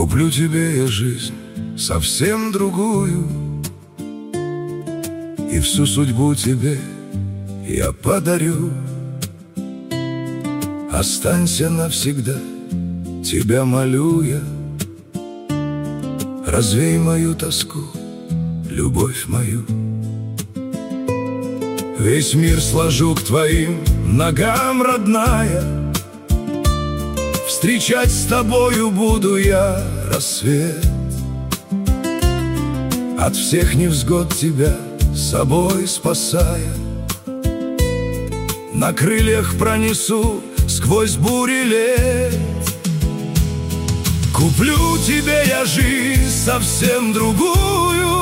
Куплю тебе я жизнь совсем другую, и всю судьбу тебе я подарю. Останься навсегда, тебя молю я. Развей мою тоску, любовь мою. Весь мир сложу к твоим ногам, родная. Встречать с тобою буду я рассвет. От всех невзгод тебя собой спасая. На крыльях пронесу сквозь бури лет. Куплю тебе я жизнь совсем другую.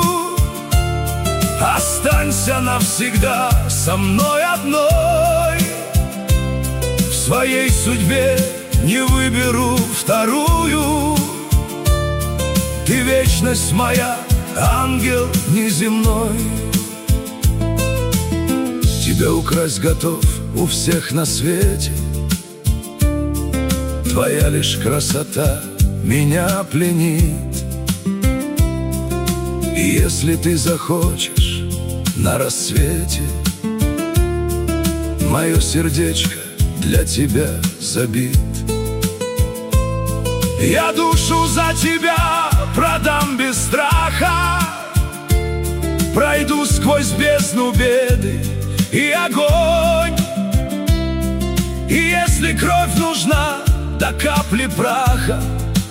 Останься навсегда со мной одной. В своей судьбе не выберу вторую. Ты вечность моя, ангел неземной. Тебя украсть готов у всех на свете. Твоя лишь красота меня пленит. И если ты захочешь на рассвете, мое сердечко для тебя забит. Я душу за тебя продам без страха. Пройду сквозь бездну беды и огонь. И если кровь нужна до капли праха,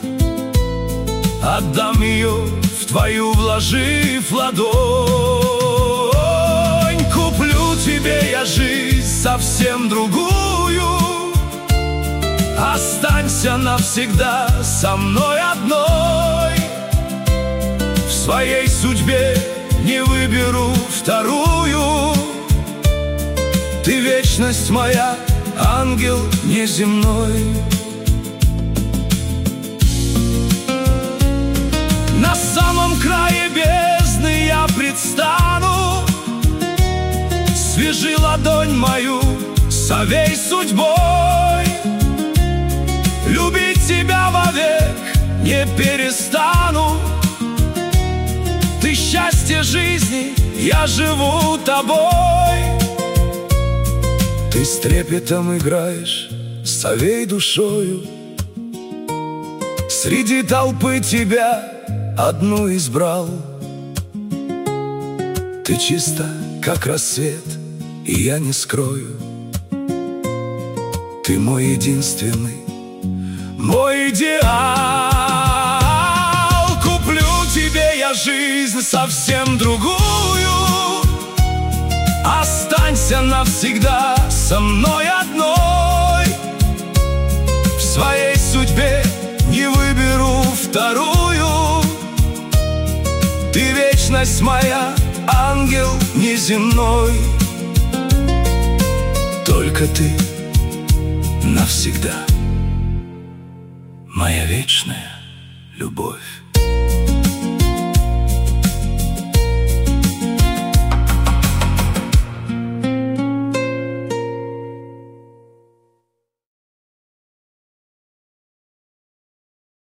отдам ее, в твою вложив ладонь. Куплю тебе я жизнь совсем другую. Останься навсегда со мной одной. В своей судьбе не выберу вторую. Ты вечность моя, ангел неземной. На самом крае бездны я предстану. Свяжи ладонь мою совей судьбой. Любить тебя вовек не перестану. Ты счастье жизни, я живу тобой. Ты с трепетом играешь, совей душою. Среди толпы тебя одну избрал. Ты чиста, как рассвет, и я не скрою. Ты мой единственный, мой идеал. Куплю тебе я жизнь совсем другую. Останься навсегда со мной одной. В своей судьбе не выберу вторую. Ты вечность моя, ангел неземной. Только ты навсегда, моя вечная любовь.